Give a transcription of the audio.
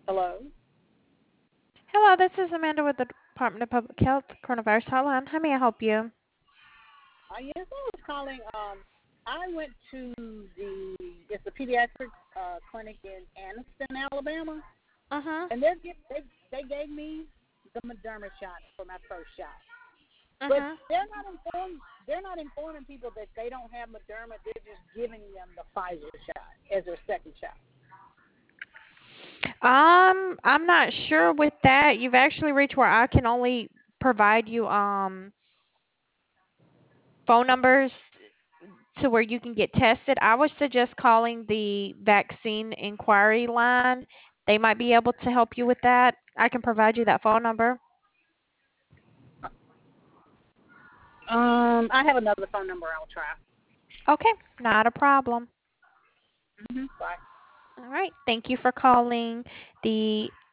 Hello. Hello, this is Amanda with the Department of Public Health Coronavirus Hotline. How may I help you? Yes, I was calling. I went to the it's the pediatric clinic in Anniston, Alabama, Mhm. and they gave me the Moderna shot for my first shot. But Mhm. they're not informing people that they don't have Moderna. They're just giving them the Pfizer shot as their second shot. I'm not sure with that. You've actually reached where I can only provide you phone numbers to where you can get tested. I would suggest calling the vaccine inquiry line. They might be able to help you with that. I can provide you that phone number. I have another phone number. I'll try. Okay, not a problem. Bye. All right. Thank you for calling the